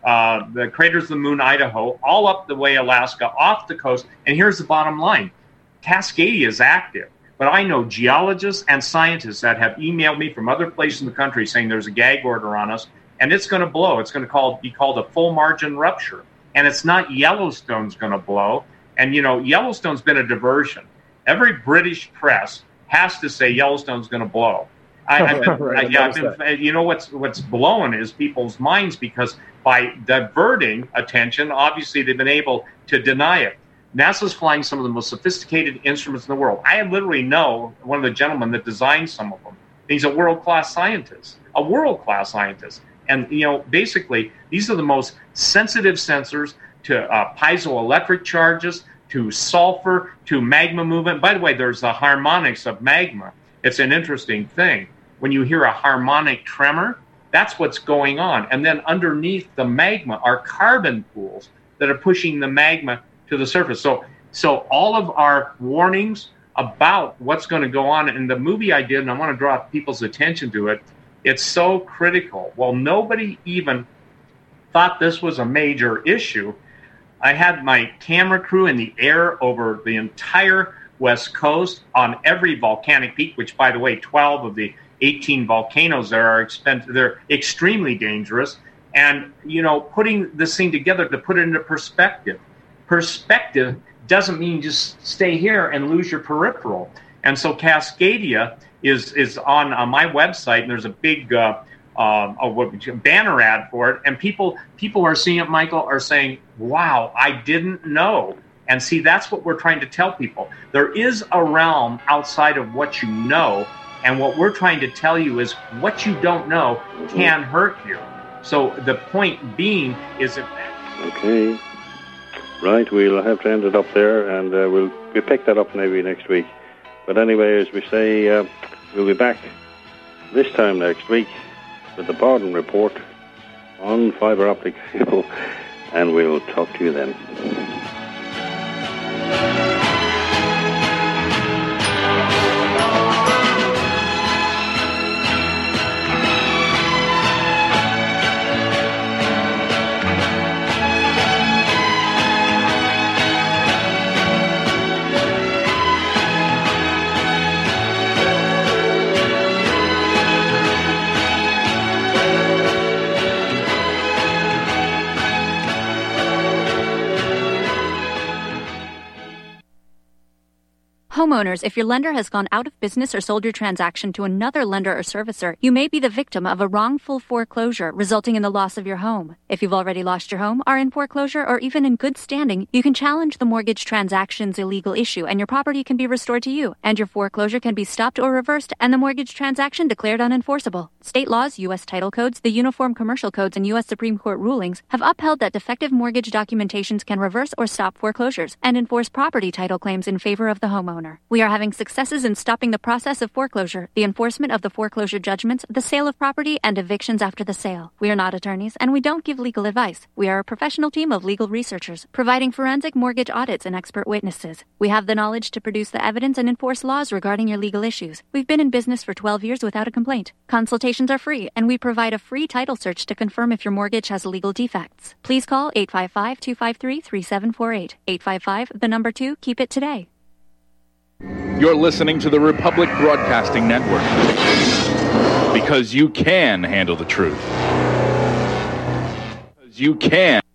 uh, the Craters of the Moon, Idaho, all up the way Alaska, off the coast. And here's the bottom line. Cascadia is active. But I know geologists and scientists that have emailed me from other places in the country saying there's a gag order on us, and it's going to blow. It's going to call, be called a full margin rupture. And it's not Yellowstone's going to blow. And, you know, Yellowstone's been a diversion. Every British press has to say Yellowstone's going to blow. I, I've been, right, I, yeah, I've been, you know, what's what's blowing is people's minds, because by diverting attention, obviously they've been able to deny it. NASA's flying some of the most sophisticated instruments in the world. I literally know one of the gentlemen that designed some of them. He's a world-class scientist, a world-class scientist. And, you know, basically, these are the most sensitive sensors to uh, piezoelectric charges, to sulfur, to magma movement. By the way, there's the harmonics of magma. It's an interesting thing. When you hear a harmonic tremor, that's what's going on. And then underneath the magma are carbon pools that are pushing the magma to the surface. So, so all of our warnings about what's going to go on in the movie I did, and I want to draw people's attention to it, it's so critical. Well, nobody even thought this was a major issue. I had my camera crew in the air over the entire West Coast on every volcanic peak, which, by the way, twelve of the eighteen volcanoes there are expen- they're extremely dangerous. And, you know, putting this thing together to put it into perspective. Perspective doesn't mean just stay here and lose your peripheral. And so Cascadia is is on, on my website, and there's a big uh, uh, a banner ad for it. And people people are seeing it, Michael, are saying, wow, I didn't know. And see, that's what we're trying to tell people. There is a realm outside of what you know, and what we're trying to tell you is what you don't know can hurt you. So the point being is that... Okay. Right, we'll have to end it up there, and uh, we'll, we'll pick that up maybe next week. But anyway, as we say, uh, we'll be back this time next week with the Bardon Report on fiber optic cable, and we'll talk to you then. Homeowners, if your lender has gone out of business or sold your transaction to another lender or servicer, you may be the victim of a wrongful foreclosure, resulting in the loss of your home. If you've already lost your home, are in foreclosure, or even in good standing, you can challenge the mortgage transaction's illegal issue, and your property can be restored to you, and your foreclosure can be stopped or reversed, and the mortgage transaction declared unenforceable. State laws, U S title codes, the Uniform Commercial Codes, and U S Supreme Court rulings have upheld that defective mortgage documentations can reverse or stop foreclosures and enforce property title claims in favor of the homeowner. We are having successes in stopping the process of foreclosure, the enforcement of the foreclosure judgments, the sale of property, and evictions after the sale. We are not attorneys, and we don't give legal advice. We are a professional team of legal researchers, providing forensic mortgage audits and expert witnesses. We have the knowledge to produce the evidence and enforce laws regarding your legal issues. We've been in business for twelve years without a complaint. Consultations are free, and we provide a free title search to confirm if your mortgage has legal defects. Please call eight five five, two five three, three seven four eight. eight five five, the number two, keep it today. You're listening to the Republic Broadcasting Network, because you can handle the truth. Because you can.